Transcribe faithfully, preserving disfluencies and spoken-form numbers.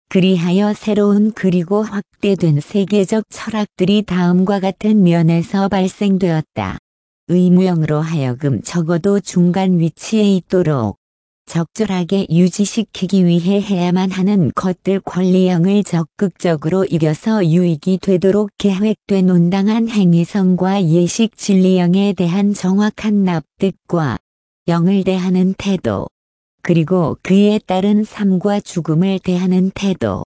그리하여 새로운 그리고 확대된 세계적 철학들이 다음과 같은 면에서 발생되었다. 의무형으로 하여금 적어도 중간 위치에 있도록 적절하게 유지시키기 위해 해야만 하는 것들 권리형을 적극적으로 이겨서 유익이 되도록 계획된 온당한 행위성과 예식 진리형에 대한 정확한 납득과 영을 대하는 태도, 그리고 그에 따른 삶과 죽음을 대하는 태도,